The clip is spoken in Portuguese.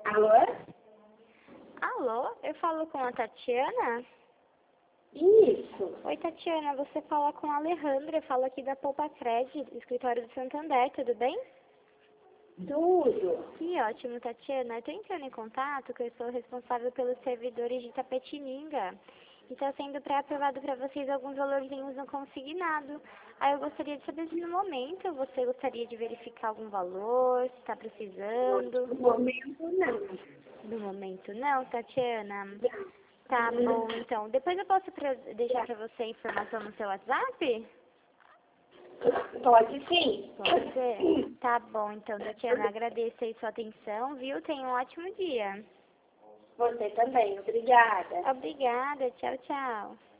Alô? Alô, eu falo com a Tatiana? Isso. Oi, Tatiana, você fala com a Alejandra, eu falo aqui da Poupa Cred, escritório do Santander, tudo bem? Tudo. Que ótimo, Tatiana. Eu tô entrando em contato que eu sou responsável pelos servidores de Itapetininga. E está sendo pré-aprovado para vocês alguns valorzinhos no consignado. Aí eu gostaria de saber se no momento você gostaria de verificar algum valor, se está precisando. No momento, não. No momento não, Tatiana. Tá bom, então. Depois eu posso deixar para você a informação no seu WhatsApp? Pode sim. Pode ser? Tá bom, então, Tatiana. Agradeço aí sua atenção, viu? Tenha um ótimo dia. Você também. Obrigada. Obrigada. Tchau, tchau.